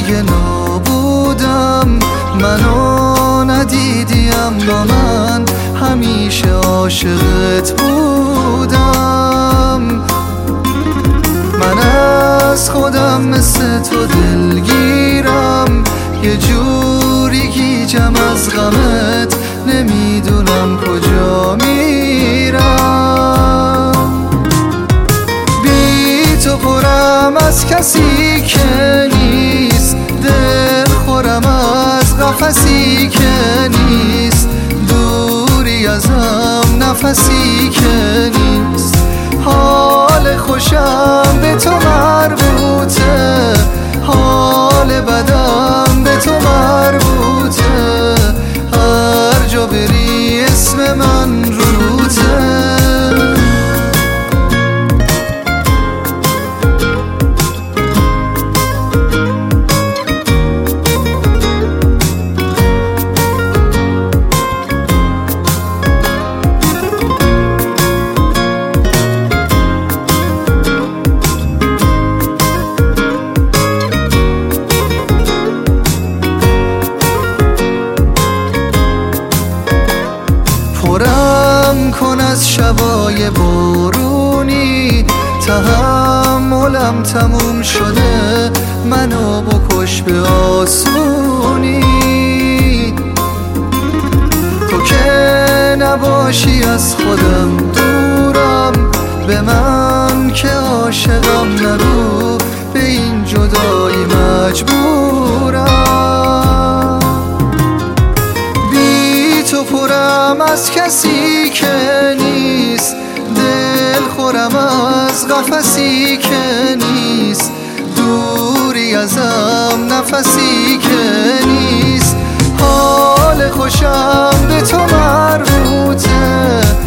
اگه نابودم منو ندیدی، اما من همیشه عاشقت بودم. من از خودم مثل تو دلگیرم، یه جوری گیجم از غمت، نمیدونم کجا میرم. بی تو پرم از کسی که نیست، دل خورم از قفسی که نیست، دوری ازم نفسی که نیست. حال خوشم به تو مربوطه، حال بدم به تو مربوطه، هر جا بری اسم من روته. پرم کن از شبای بارونی، تحملم تموم شده، منو بکش به آسونی. تو که نباشی از خودم دورم، به من که عاشقم نرو، به این جدایی مجبورم. تو پرم از کسی که نیست، دل خورم از قفسی که نیست، دوری ازم نفسی که نیست. حال خوشم به تو مربوطه،